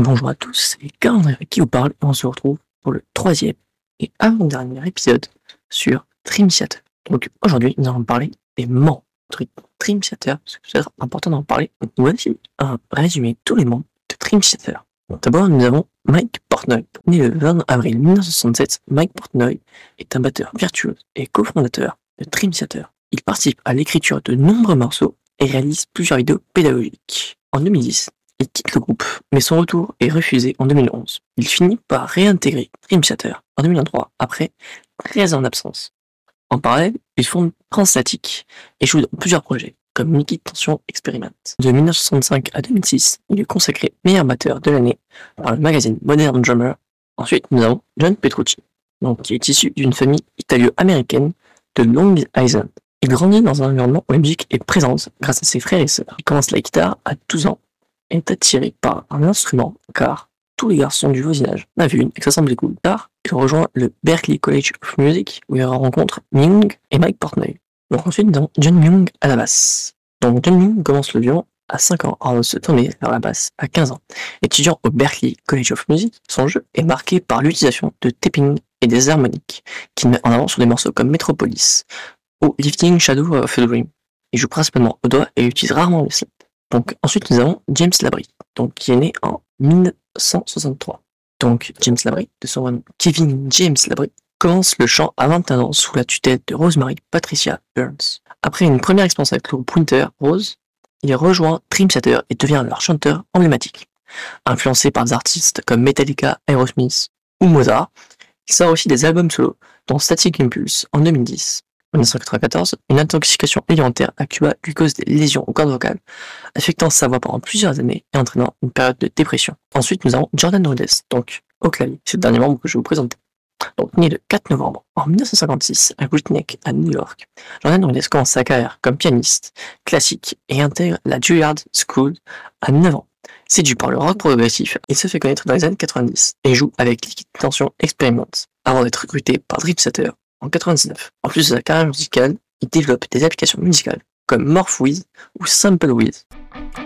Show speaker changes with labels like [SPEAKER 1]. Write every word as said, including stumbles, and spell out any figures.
[SPEAKER 1] Bonjour à tous, c'est Karl qui vous parle et on se retrouve pour le troisième et avant-dernier épisode sur Dream Theater. Donc aujourd'hui, nous allons parler des membres de Dream Theater, parce que c'est important d'en parler. Donc voici un résumé de tous les membres de Dream Theater. D'abord, nous avons Mike Portnoy. Né le vingt avril mille neuf cent soixante-sept, Mike Portnoy est un batteur virtuose et cofondateur de Dream Theater. Il participe à l'écriture de nombreux morceaux et réalise plusieurs vidéos pédagogiques. En deux mille dix, il quitte le groupe, mais son retour est refusé en deux mille onze. Il finit par réintégrer Dream Theater en deux mille vingt-trois, après treize ans d'absence. En parallèle, il fonde Transstatic et joue dans plusieurs projets, comme Mickey Tension Experiment. De mille neuf cent soixante-cinq à deux mille six, il est consacré meilleur batteur de l'année par le magazine Modern Drummer. Ensuite, nous avons John Petrucci, donc, qui est issu d'une famille italo-américaine de Long Island. Il grandit dans un environnement où la musique est présente grâce à ses frères et sœurs. Il commence la guitare à douze ans et est attiré par un instrument, car tous les garçons du voisinage en avaient une et que ça semblait cool. Tard, il rejoint le Berklee College of Music où il rencontre Myung et Mike Portnoy. Donc ensuite, nous avons John Myung à la basse. Donc John Myung commence le violon à cinq ans avant de se tourner vers la basse à quinze ans. Étudiant au Berklee College of Music, son jeu est marqué par l'utilisation de tapping et des harmoniques, qu'il met en avant sur des morceaux comme Metropolis ou Lifting Shadow of a Dream. Il joue principalement au doigt et utilise rarement les slaps. Donc ensuite nous avons James Labrie, donc qui est né en mille neuf cent soixante-trois. Donc James Labrie, de son nom Kevin James Labrie, commence le chant à vingt et un ans sous la tutelle de Rosemary Patricia Burns. Après une première expérience avec le groupe Winter Rose, il rejoint Dream Theater et devient leur chanteur emblématique. Influencé par des artistes comme Metallica, Aerosmith ou Mozart, il sort aussi des albums solo, dont Static Impulse en deux mille dix. En dix-neuf cent quatre-vingt-quatorze, une intoxication alimentaire à Cuba lui cause des lésions aux cordes vocales, affectant sa voix pendant plusieurs années et entraînant une période de dépression. Ensuite, nous avons Jordan Rudess, donc au clavier. C'est le dernier membre que je vais vous présenter. Donc, né le quatre novembre en mille neuf cent cinquante-six à Great Neck, à New York, Jordan Rudess commence sa carrière comme pianiste classique et intègre la Juilliard School à neuf ans. Séduit par le rock progressif, il se fait connaître dans les années quatre-vingt-dix et joue avec Liquid Tension Experiment avant d'être recruté par Dream Theater en quatre-vingt-dix-neuf. En plus de sa carrière musicale, il développe des applications musicales comme MorphWiz ou SampleWiz.